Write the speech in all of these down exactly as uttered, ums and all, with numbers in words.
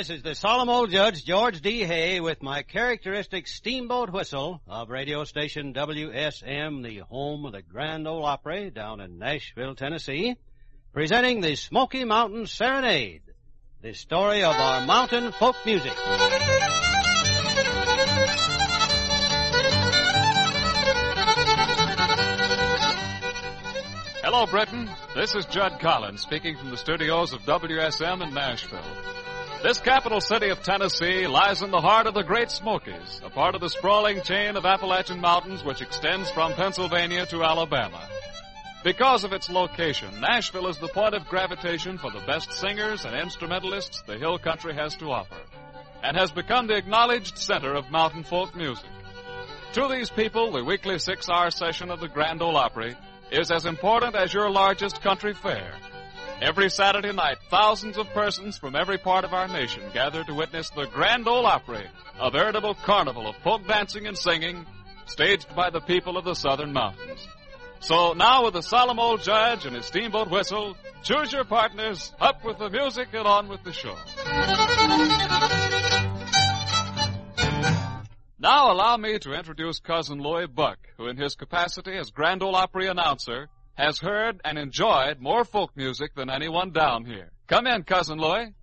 This is the solemn old judge, George D. Hay, with my characteristic steamboat whistle of radio station W S M, the home of the Grand Ole Opry down in Nashville, Tennessee, presenting the Smoky Mountain Serenade, the story of our mountain folk music. Hello, Britain. This is Judd Collins speaking from the studios of W S M in Nashville. This capital city of Tennessee lies in the heart of the Great Smokies, a part of the sprawling chain of Appalachian Mountains which extends from Pennsylvania to Alabama. Because of its location, Nashville is the point of gravitation for the best singers and instrumentalists the hill country has to offer, and has become the acknowledged center of mountain folk music. To these people, the weekly six-hour session of the Grand Ole Opry is as important as your largest country fair. Every Saturday night, thousands of persons from every part of our nation gather to witness the Grand Ole Opry, a veritable carnival of folk dancing and singing, staged by the people of the southern mountains. So now, with the solemn old judge and his steamboat whistle, choose your partners, up with the music and on with the show. Now allow me to introduce Cousin Louie Buck, who in his capacity as Grand Ole Opry announcer has heard and enjoyed more folk music than anyone down here. Come in, Cousin Louie.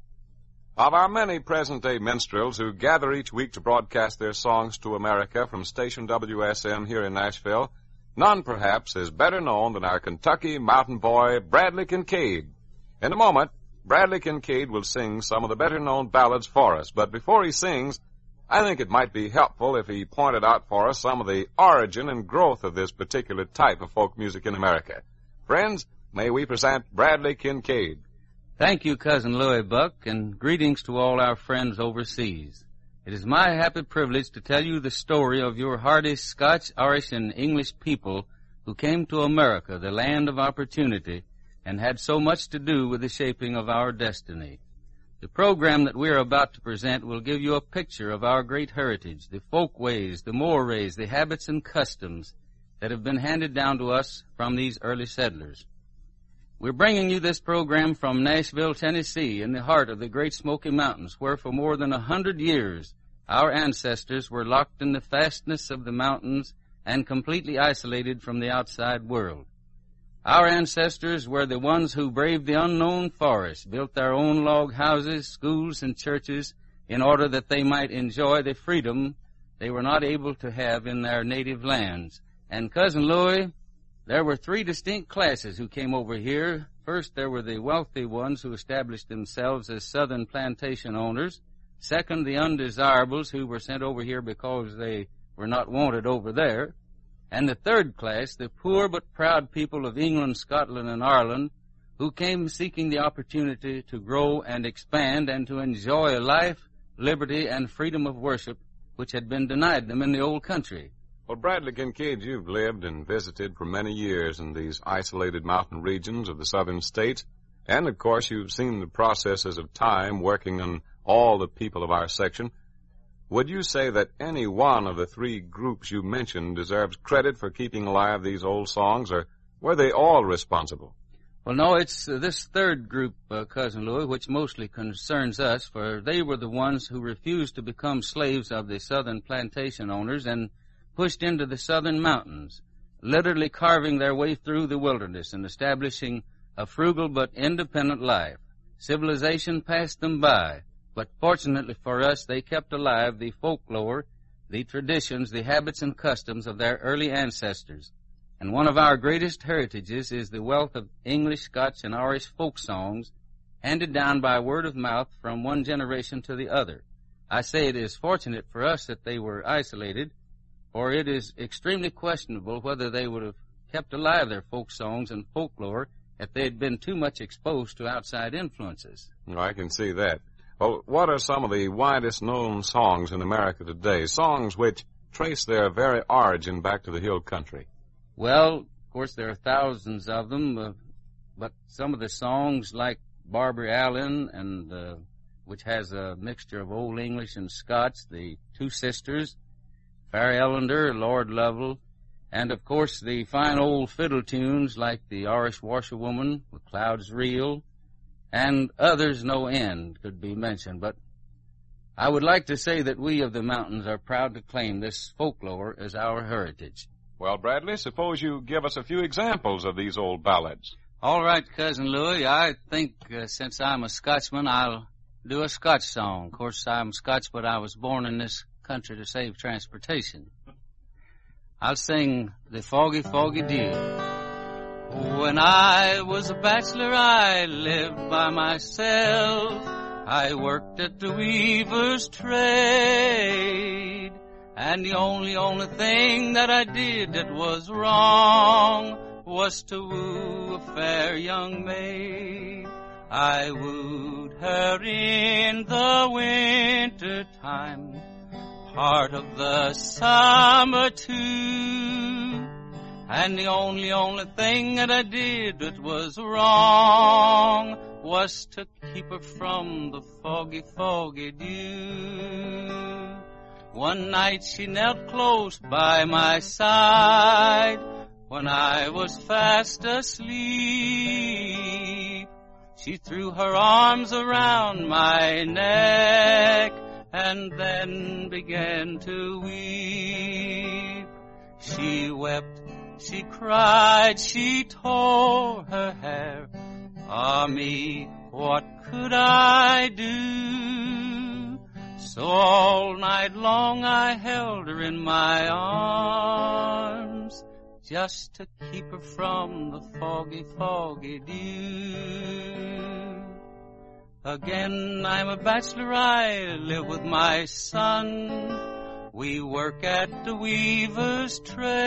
Of our many present-day minstrels who gather each week to broadcast their songs to America from station W S M here in Nashville, none perhaps is better known than our Kentucky mountain boy, Bradley Kincaid. In a moment, Bradley Kincaid will sing some of the better-known ballads for us, but before he sings, I think it might be helpful if he pointed out for us some of the origin and growth of this particular type of folk music in America. Friends, may we present Bradley Kincaid. Thank you, Cousin Louie Buck, and greetings to all our friends overseas. It is my happy privilege to tell you the story of your hardy Scotch, Irish, and English people who came to America, the land of opportunity, and had so much to do with the shaping of our destiny. The program that we are about to present will give you a picture of our great heritage, the folk ways, the mores, the habits and customs that have been handed down to us from these early settlers. We're bringing you this program from Nashville, Tennessee, in the heart of the Great Smoky Mountains, where for more than a hundred years our ancestors were locked in the fastness of the mountains and completely isolated from the outside world. Our ancestors were the ones who braved the unknown forest, built their own log houses, schools, and churches in order that they might enjoy the freedom they were not able to have in their native lands. And, Cousin Louie, there were three distinct classes who came over here. First, there were the wealthy ones who established themselves as southern plantation owners. Second, the undesirables who were sent over here because they were not wanted over there. And the third class, the poor but proud people of England, Scotland, and Ireland, who came seeking the opportunity to grow and expand and to enjoy life, liberty, and freedom of worship which had been denied them in the old country. Well, Bradley Kincaid, you've lived and visited for many years in these isolated mountain regions of the southern states, and, of course, you've seen the processes of time working on all the people of our section. Would you say that any one of the three groups you mentioned deserves credit for keeping alive these old songs, or were they all responsible? Well, no, it's uh, this third group, uh, Cousin Louie, which mostly concerns us, for they were the ones who refused to become slaves of the southern plantation owners and pushed into the southern mountains, literally carving their way through the wilderness and establishing a frugal but independent life. Civilization passed them by. But fortunately for us, they kept alive the folklore, the traditions, the habits and customs of their early ancestors. And one of our greatest heritages is the wealth of English, Scotch, and Irish folk songs handed down by word of mouth from one generation to the other. I say it is fortunate for us that they were isolated, for it is extremely questionable whether they would have kept alive their folk songs and folklore if they had been too much exposed to outside influences. Oh, I can see that. Well, what are some of the widest known songs in America today, songs which trace their very origin back to the hill country? Well, of course, there are thousands of them, uh, but some of the songs like Barbary Allen, and uh, which has a mixture of Old English and Scotch, the Two Sisters, Fair Ellender, Lord Lovell, and, of course, the fine old fiddle tunes like the Irish Washerwoman, The Clouds Reel, and others no end could be mentioned. But I would like to say that we of the mountains are proud to claim this folklore as our heritage. Well, Bradley, suppose you give us a few examples of these old ballads. All right, Cousin Louie, I think uh, since I'm a Scotchman, I'll do a Scotch song. Of course, I'm Scotch, but I was born in this country to save transportation. I'll sing The Foggy, Foggy Dew. When I was a bachelor, I lived by myself. I worked at the weaver's trade. And the only, only thing that I did that was wrong was to woo a fair young maid. I wooed her in the winter time, part of the summer too. And the only, only thing that I did that was wrong was to keep her from the foggy, foggy dew. One night she knelt close by my side when I was fast asleep. She threw her arms around my neck and then began to weep. She wept, she cried, she tore her hair. Ah me, what could I do? So all night long I held her in my arms, just to keep her from the foggy, foggy dew. Again, I'm a bachelor, I live with my son. We work at the weaver's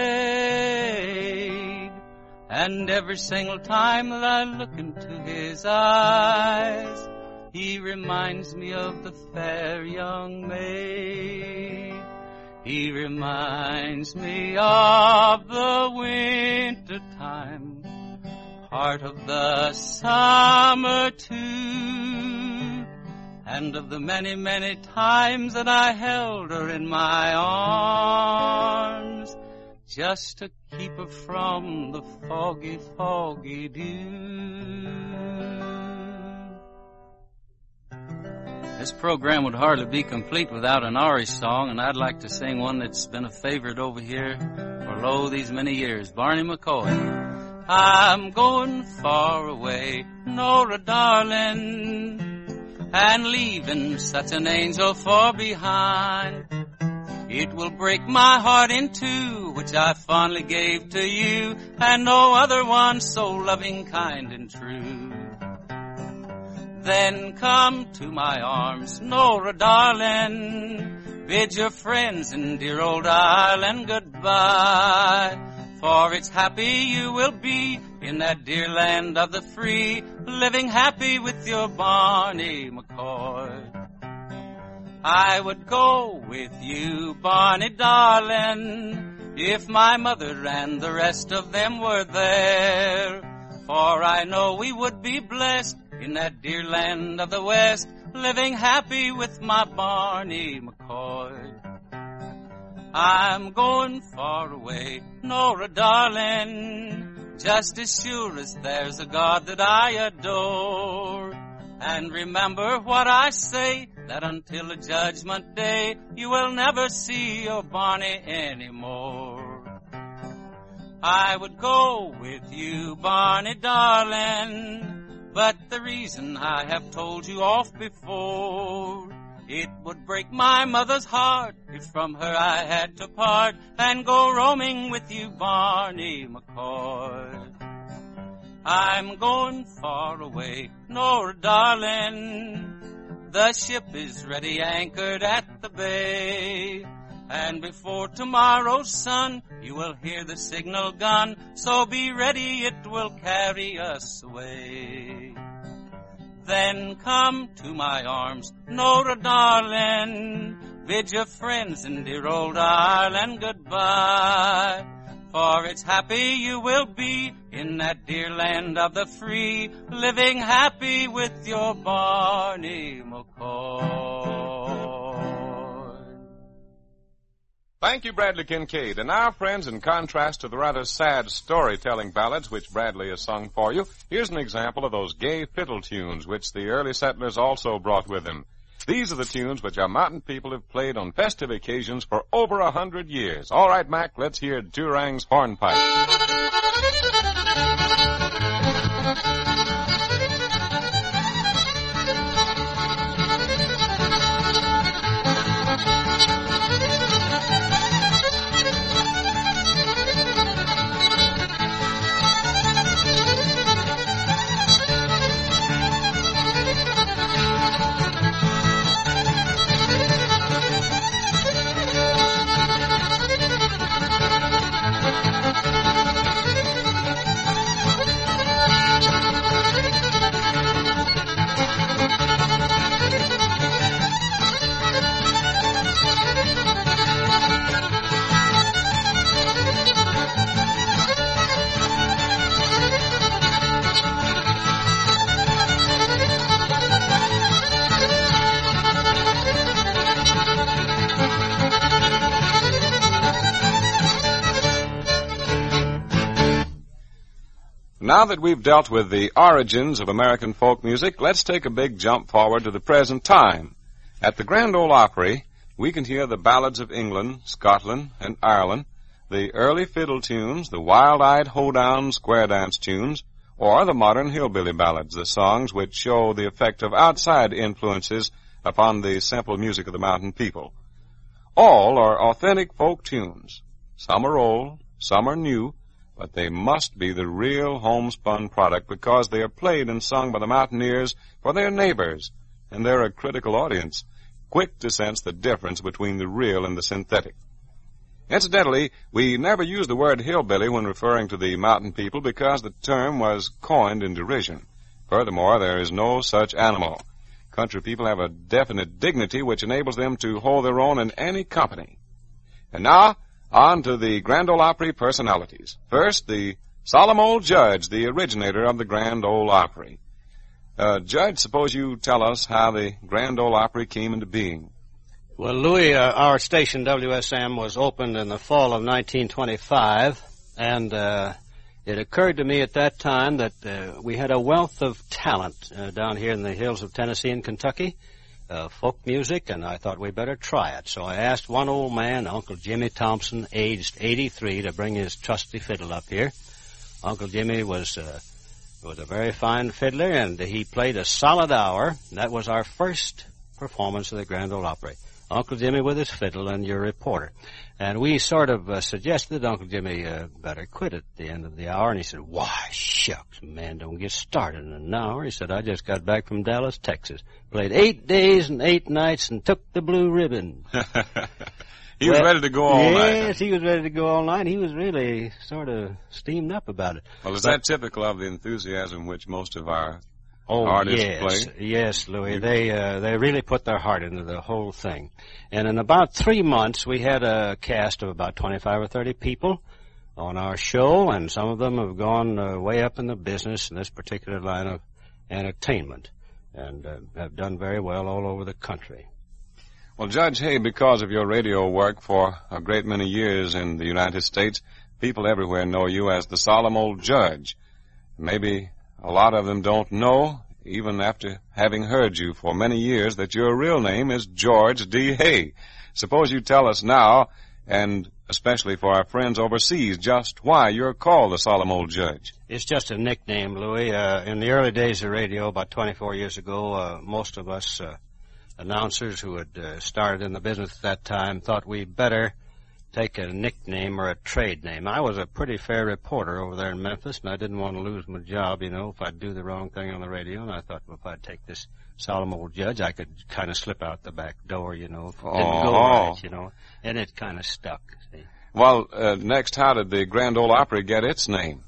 trade. And every single time that I look into his eyes, he reminds me of the fair young maid. He reminds me of the winter time, part of the summer too, and of the many, many times that I held her in my arms, just to keep her from the foggy, foggy dew. This program would hardly be complete without an Irish song, and I'd like to sing one that's been a favorite over here for lo these many years, Barney McCoy. I'm going far away, Nora darling, and leaving such an angel far behind. It will break my heart in two, which I fondly gave to you, and no other one so loving, kind, and true. Then come to my arms, Nora darling, bid your friends in dear old Ireland goodbye, for it's happy you will be in that dear land of the free, living happy with your Barney McCoy. I would go with you, Barney darling, if my mother and the rest of them were there, for I know we would be blessed in that dear land of the West, living happy with my Barney McCoy. I'm going far away, Nora darling, just as sure as there's a God that I adore. And remember what I say, that until the judgment day, you will never see your Barney anymore. I would go with you, Barney darling, but the reason I have told you off before, it would break my mother's heart if from her I had to part and go roaming with you, Barney McCoy. I'm going far away, Nora darling, the ship is ready anchored at the bay, and before tomorrow's sun you will hear the signal gun, so be ready, it will carry us away. Then come to my arms, Nora darling, bid your friends in dear old Ireland goodbye, for it's happy you will be in that dear land of the free, living happy with your Barney McCoy. Thank you, Bradley Kincaid. And now, friends, in contrast to the rather sad storytelling ballads which Bradley has sung for you, here's an example of those gay fiddle tunes which the early settlers also brought with them. These are the tunes which our mountain people have played on festive occasions for over a hundred years. All right, Mac, let's hear Durang's hornpipe. Now that we've dealt with the origins of American folk music, let's take a big jump forward to the present time. At the Grand Ole Opry, we can hear the ballads of England, Scotland, and Ireland, the early fiddle tunes, the wild-eyed hoedown square dance tunes, or the modern hillbilly ballads, the songs which show the effect of outside influences upon the simple music of the mountain people. All are authentic folk tunes. Some are old, some are new, but they must be the real homespun product because they are played and sung by the mountaineers for their neighbors, and they're a critical audience, quick to sense the difference between the real and the synthetic. Incidentally, we never use the word hillbilly when referring to the mountain people because the term was coined in derision. Furthermore, there is no such animal. Country people have a definite dignity which enables them to hold their own in any company. And now, on to the Grand Ole Opry personalities. First, the solemn old judge, the originator of the Grand Ole Opry. Uh, Judge, suppose you tell us how the Grand Ole Opry came into being. Well, Louis, uh, our station W S M was opened in the fall of nineteen twenty-five, and uh, it occurred to me at that time that uh, we had a wealth of talent uh, down here in the hills of Tennessee and Kentucky. Uh, folk music, and I thought we better try it. So I asked one old man, Uncle Jimmy Thompson, aged eighty-three, to bring his trusty fiddle up here. Uncle Jimmy was uh, was a very fine fiddler, and he played a solid hour. That was our first performance of the Grand Ole Opry. Uncle Jimmy with his fiddle and your reporter. And we sort of uh, suggested Uncle Jimmy uh, better quit at the end of the hour, and he said, "Why, shucks, man, don't get started in an hour." He said, "I just got back from Dallas, Texas. Played eight days and eight nights and took the blue ribbon." He was well, ready to go all yes, night. Yes, he was ready to go all night. He was really sort of steamed up about it. Well, is but, that typical of the enthusiasm which most of our oh, artists yes, play? Yes, Louis. They uh, they really put their heart into the whole thing. And in about three months, we had a cast of about twenty-five or thirty people on our show, and some of them have gone uh, way up in the business in this particular line of entertainment, and uh, have done very well all over the country. Well, Judge Hay, because of your radio work for a great many years in the United States, people everywhere know you as the solemn old judge. Maybe a lot of them don't know, even after having heard you for many years, that your real name is George D. Hay. Suppose you tell us now, and especially for our friends overseas, just why you're called the solemn old judge. It's just a nickname, Louis. Uh, in the early days of radio, about twenty-four years ago, uh, most of us uh, announcers who had uh, started in the business at that time thought we'd better take a nickname or a trade name. I was a pretty fair reporter over there in Memphis, and I didn't want to lose my job, you know, if I'd do the wrong thing on the radio. And I thought, well, if I'd take this solemn old judge, I could kind of slip out the back door, you know, if it didn't oh. go right, you know. And it kind of stuck, see. Well, uh, next, how did the Grand Ole Opry get its name?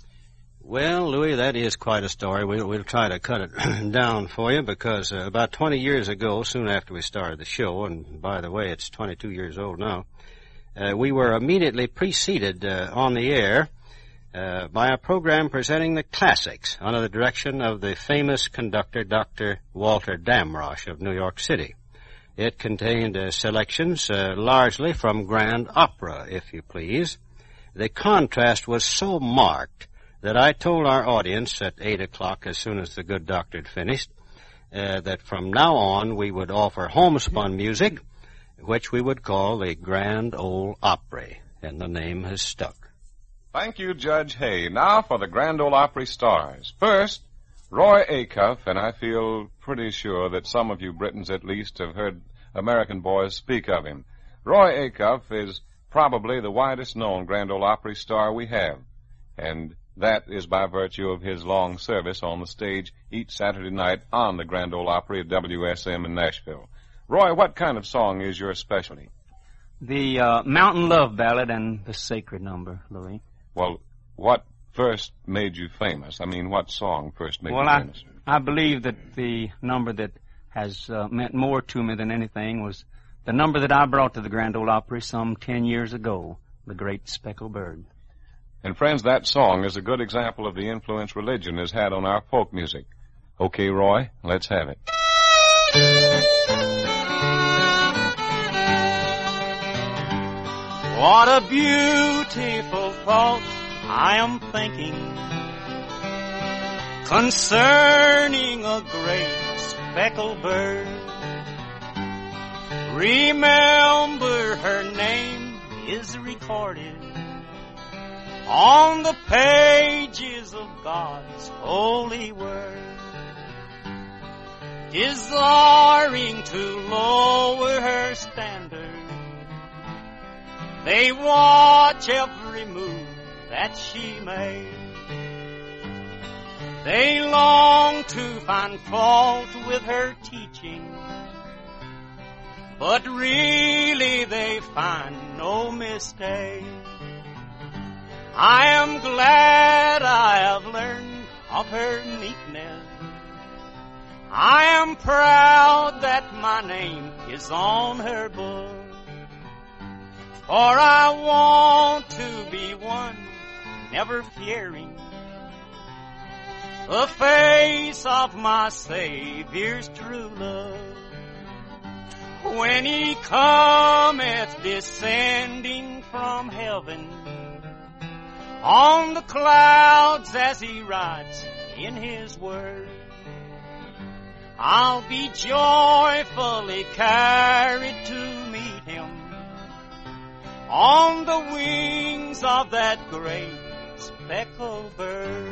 Well, Louis, that is quite a story. We'll, we'll try to cut it down for you because uh, about twenty years ago, soon after we started the show, and by the way, it's twenty-two years old now, uh, we were immediately preceded uh, on the air uh, by a program presenting the classics under the direction of the famous conductor, Doctor Walter Damrosch of New York City. It contained uh, selections uh, largely from grand opera, if you please. The contrast was so marked that I told our audience at eight o'clock, as soon as the good doctor had finished, uh, that from now on we would offer homespun music, which we would call the Grand Ole Opry, and the name has stuck. Thank you, Judge Hay. Now for the Grand Ole Opry stars. First, Roy Acuff, and I feel pretty sure that some of you Britons at least have heard American boys speak of him. Roy Acuff is probably the widest known Grand Ole Opry star we have, and that is by virtue of his long service on the stage each Saturday night on the Grand Ole Opry at W S M in Nashville. Roy, what kind of song is your specialty? The uh, Mountain Love Ballad and the Sacred Number, Louis. Well, what first made you famous? I mean, what song first made well, you I, famous? I believe that the number that has uh, meant more to me than anything was the number that I brought to the Grand Ole Opry some ten years ago, The Great Speckled Bird. And friends, that song is a good example of the influence religion has had on our folk music. Okay, Roy, let's have it. What a beautiful thought I am thinking concerning a great speckled bird. Remember, her name is recorded on the pages of God's holy word, desiring to lower her standard. They watch every move that she made. They long to find fault with her teaching, but really they find no mistake. I am glad I have learned of her meekness. I am proud that my name is on her book. For I want to be one, never fearing the face of my Savior's true love. When he cometh descending from heaven on the clouds as he rides in his word, I'll be joyfully carried to meet him on the wings of that great speckled bird.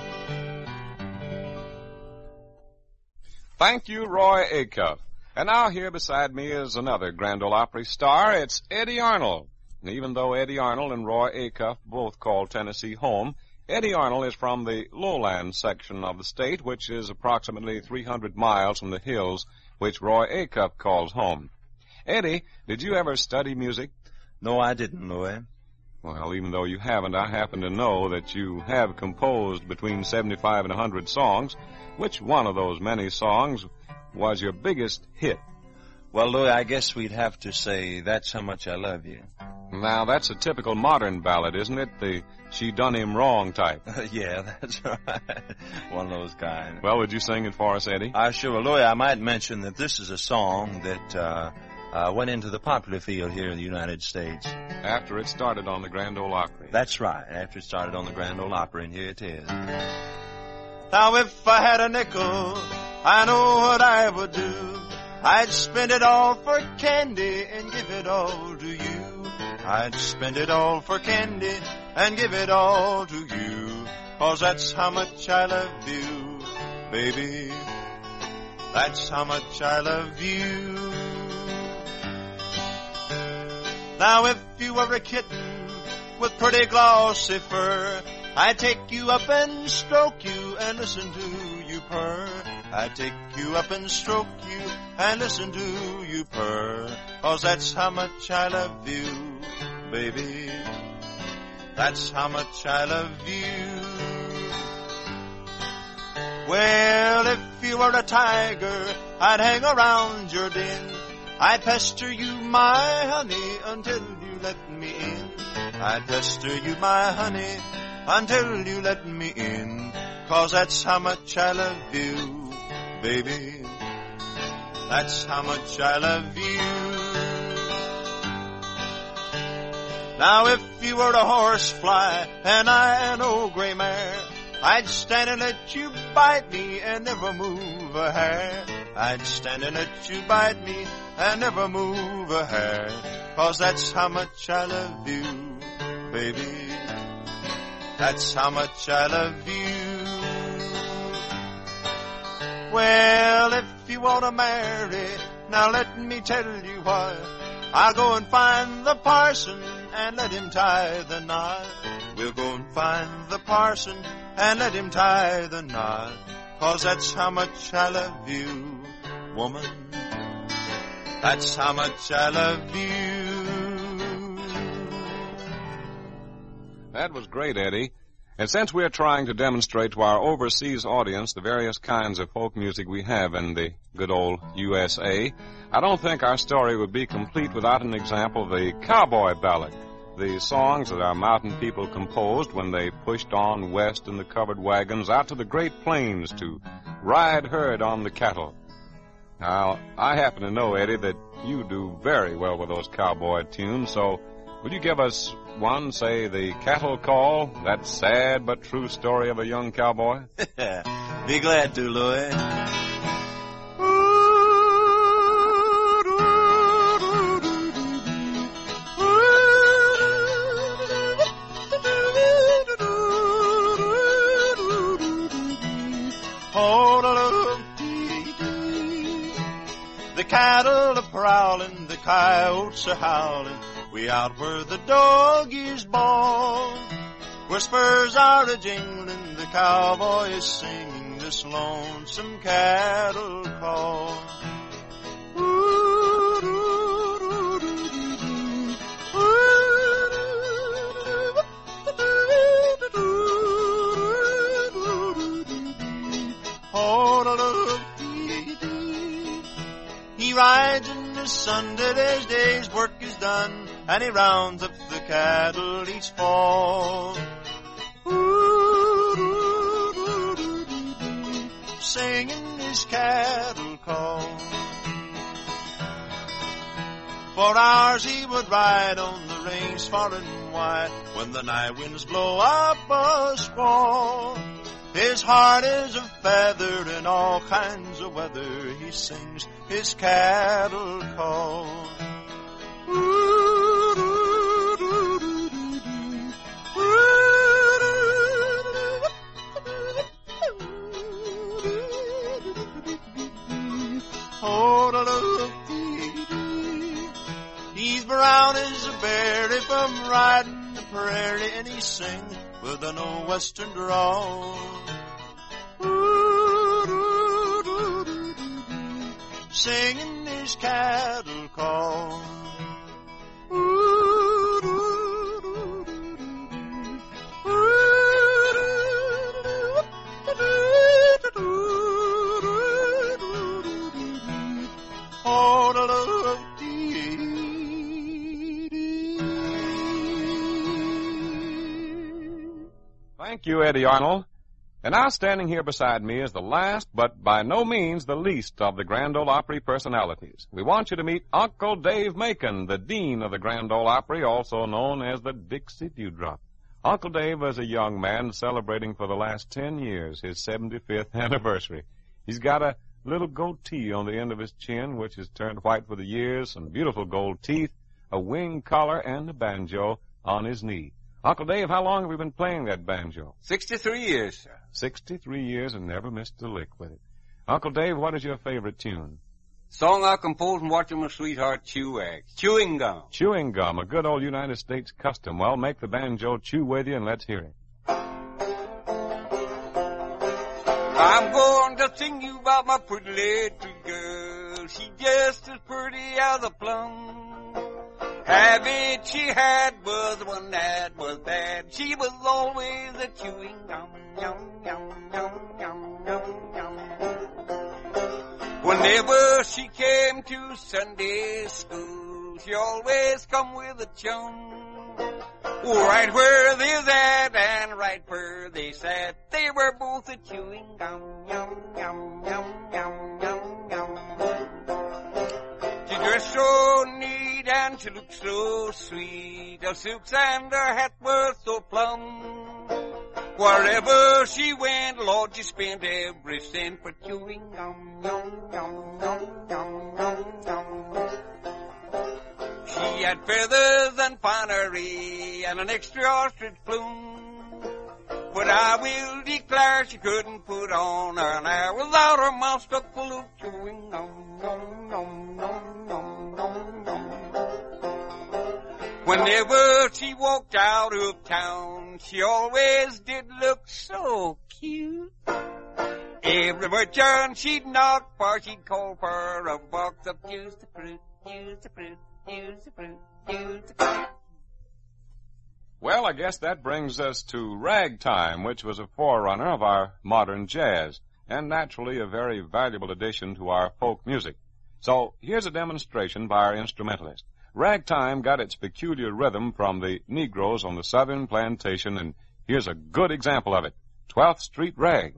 Thank you, Roy Acuff. And now here beside me is another Grand Ole Opry star. It's Eddie Arnold. And even though Eddie Arnold and Roy Acuff both call Tennessee home, Eddie Arnold is from the lowland section of the state, which is approximately three hundred miles from the hills, which Roy Acuff calls home. Eddie, did you ever study music? No, I didn't, Louis. Well, even though you haven't, I happen to know that you have composed between seventy-five and one hundred songs. Which one of those many songs was your biggest hit? Well, Louis, I guess we'd have to say, That's How Much I Love You. Now, that's a typical modern ballad, isn't it? The She Done Him Wrong type. Yeah, that's right. One of those kind. Well, would you sing it for us, Eddie? I sure will. Louis, I might mention that this is a song that uh, uh, went into the popular field here in the United States. After it started on the Grand Ole Opry. That's right. After it started on the Grand Ole Opry, and here it is. Now if I had a nickel, I know what I would do. I'd spend it all for candy and give it all to you. I'd spend it all for candy and give it all to you. 'Cause that's how much I love you, baby. That's how much I love you. Now if you were a kitten with pretty glossy fur, I'd take you up and stroke you and listen to you purr. I'd take you up and stroke you and listen to you purr. 'Cause that's how much I love you, baby. That's how much I love you. Well, if you were a tiger, I'd hang around your den. I'd pester you, my honey, until you let me in. I'd pester you, my honey, until you let me in. 'Cause that's how much I love you, baby. That's how much I love you. Now if you were a horsefly and I an old gray mare, I'd stand and let you bite me and never move a hair. I'd stand and let you bite me and never move a hair, 'cause that's how much I love you, baby. That's how much I love you. Well, if you want to marry, now let me tell you why. I'll go and find the parson and let him tie the knot. We'll go and find the parson and let him tie the knot, 'cause that's how much I love you, woman. That's how much I love you. That was great, Eddie. And since we're trying to demonstrate to our overseas audience the various kinds of folk music we have in the good old U S A, I don't think our story would be complete without an example of the cowboy ballad, the songs that our mountain people composed when they pushed on west in the covered wagons out to the great plains to ride herd on the cattle. Now, I happen to know, Eddie, that you do very well with those cowboy tunes, so would you give us one, say, the cattle call, that sad but true story of a young cowboy? Be glad to, Louie. The cattle are prowling, the coyotes are howling, we out where the dog is born. Where spurs are a-jingling, the cowboy is singing this lonesome cattle call. He rides in the sun till his day's work is done, and he rounds up the cattle each fall. Singing his cattle call. For hours he would ride on the range far and wide, when the night winds blow up a squall. His heart is a feather in all kinds of weather, he sings his cattle call. He's brown as a berry from riding the prairie, and he sings with an old western drawl. Singing his cattle call. Thank you, Eddie Arnold. And now standing here beside me is the last, but by no means the least, of the Grand Ole Opry personalities. We want you to meet Uncle Dave Macon, the dean of the Grand Ole Opry, also known as the Dixie Dewdrop. Uncle Dave was a young man celebrating for the last ten years his seventy-fifth anniversary. He's got a little goatee on the end of his chin, which has turned white with the years, some beautiful gold teeth, a wing collar, and a banjo on his knee. Uncle Dave, how long have you been playing that banjo? Sixty-three years, sir. Sixty-three years and never missed a lick with it. Uncle Dave, what is your favorite tune? Song I composed and watching my sweetheart chew eggs. Chewing gum. Chewing gum, a good old United States custom. Well, make the banjo chew with you and let's hear it. I'm going to sing you about my pretty little girl. She's just as pretty as a plum. Habit she had was one that was bad. She was always a chewing gum, yum, yum, yum, yum, yum, yum. Whenever she came to Sunday school, she always come with a chum. Right where they sat and right where they sat, they were both a chewing gum, yum, yum, yum, yum, yum, yum. She dressed so neat and she looked so sweet, her silks and her hat were so plump. Wherever she went, Lord, she spent every cent for chewing gum, gum, gum, gum, gum, gum, gum. She had feathers and finery and an extra ostrich plume, but I will declare she couldn't put on her hair without her mouth stuck full of chewing gum, gum, gum, gum, gum, gum, gum. Whenever she walked out of town, she always did look so cute. Everywhere turn she'd knock, for she'd call for a box of juice to fruit, juice to fruit, juice to fruit, juice to fruit. Well, I guess that brings us to ragtime, which was a forerunner of our modern jazz, and naturally a very valuable addition to our folk music. So here's a demonstration by our instrumentalist. Ragtime got its peculiar rhythm from the Negroes on the southern plantation, and here's a good example of it. twelfth Street Rag.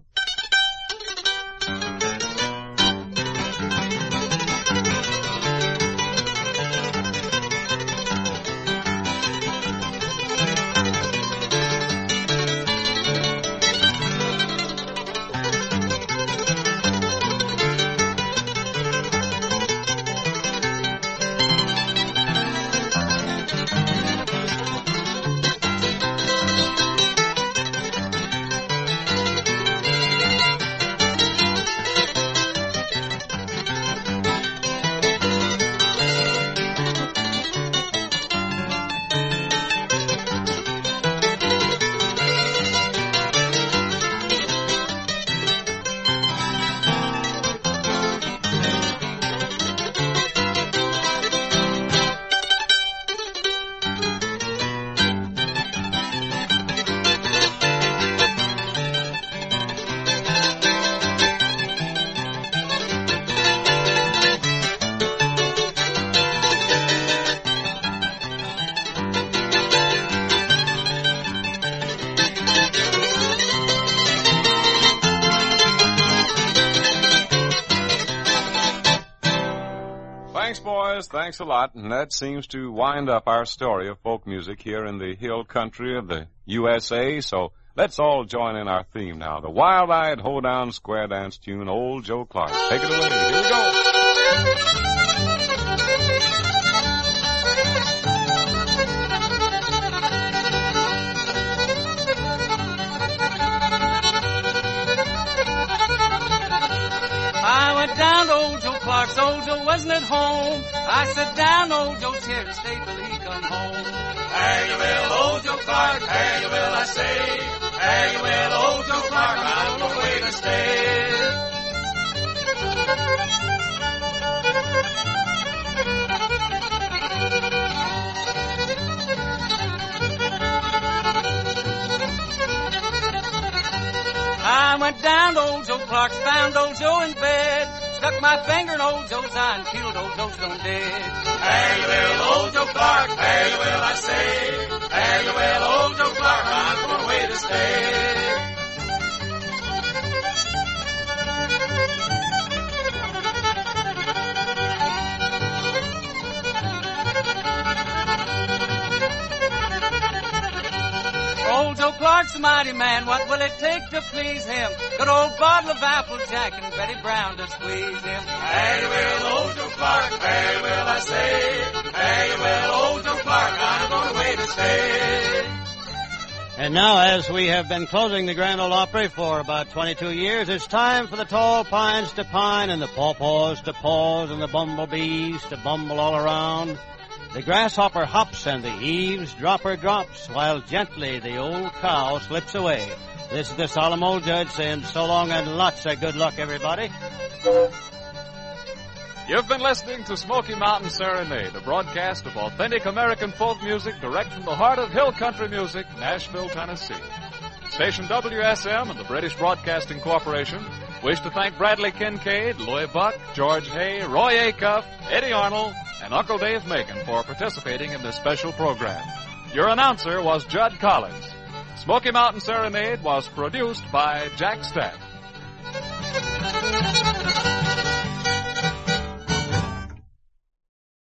Thanks, boys. Thanks a lot. And that seems to wind up our story of folk music here in the hill country of the U S A. So let's all join in our theme now. The wild-eyed hoedown square dance tune, Old Joe Clark. Take it away. Here we go. I went down to old Joe Clark's, old Joe wasn't at home. I sat down, old Joe's here to stay till he come home. Fare you well, old Joe Clark, fare you well, I say. Fare you well, old Joe Clark, I'm on the way to stay. I went down to old Joe Clark's, found old Joe in bed, stuck my finger in old Joe's eye and killed old Joe stone dead. Fare you well, old Joe Clark, fare you well, I say. Fare you well, old Joe Clark, I'm on the way to stay. Old Joe Clark's a mighty man, what will it take to please him? Good old bottle of Applejack and Betty Brown to squeeze him. Fare you well, old Joe Clark, fare you well, I say. Fare you well, old Joe Clark, I'm on the way to stay. And now, as we have been closing the Grand Ole Opry for about twenty-two years, it's time for the tall pines to pine and the pawpaws to pause and the bumblebees to bumble all around. The grasshopper hops and the eavesdropper drops, while gently the old cow slips away. This is the solemn old judge saying so long and lots of good luck, everybody. You've been listening to Smoky Mountain Serenade, a broadcast of authentic American folk music direct from the heart of hill country music, Nashville, Tennessee. Station W S M and the British Broadcasting Corporation wish to thank Bradley Kincaid, Louis Buck, George Hay, Roy Acuff, Eddie Arnold, and Uncle Dave Macon for participating in this special program. Your announcer was Judd Collins. Smoky Mountain Serenade was produced by Jack Stack.